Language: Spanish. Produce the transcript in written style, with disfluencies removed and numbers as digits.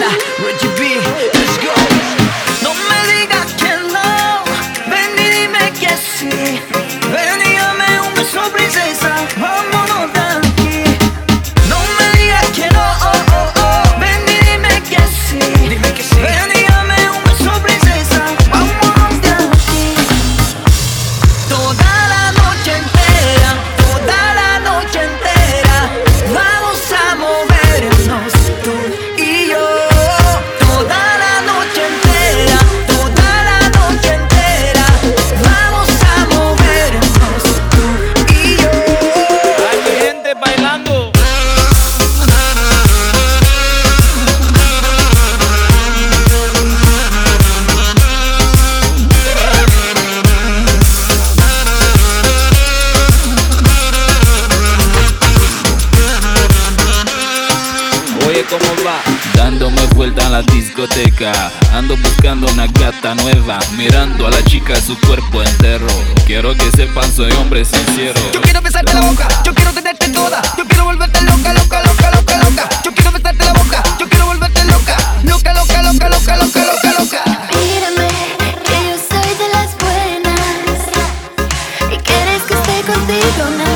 entera. Reggie B, let's go. No me digas que no, ven y dime que sí. Ven y dame un beso, princesa, vámonos de aquí. No me digas que no, ven y dime que sí. Dime que sí. Ven y dame un beso, princesa, vámonos de aquí. Toda la noche entera, toda la noche entera, vamos a movernos tú y yo. Toda la noche entera, toda la noche entera, vamos a movernos tú y yo. Hay gente bailando. Oye, ¿cómo va? Dándome vuelta a la discoteca, ando buscando una gata nueva, mirando a la chica su cuerpo entero. Quiero que sepan soy hombre sincero. Yo quiero besarte la boca, yo quiero tenerte toda, yo quiero volverte loca, loca, loca, loca, loca. Yo quiero besarte la boca, yo quiero volverte loca, loca, loca, loca, loca, loca, loca, loca. Mírame, que yo soy de las buenas y quieres que esté contigo, nada